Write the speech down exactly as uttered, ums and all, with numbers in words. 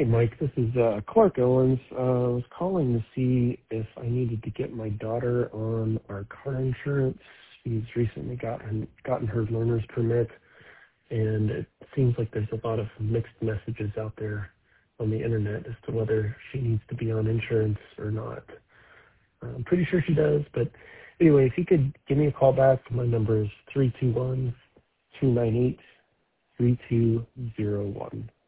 Hey, Mike, this is uh, Clark Owens. Uh, I was calling to see if I needed to get my daughter on our car insurance. She's recently gotten gotten her learner's permit, and it seems like there's a lot of mixed messages out there on the internet as to whether she needs to be on insurance or not. Uh, I'm pretty sure she does, but anyway, if you could give me a call back, my number is three two one, two nine eight, three two zero one.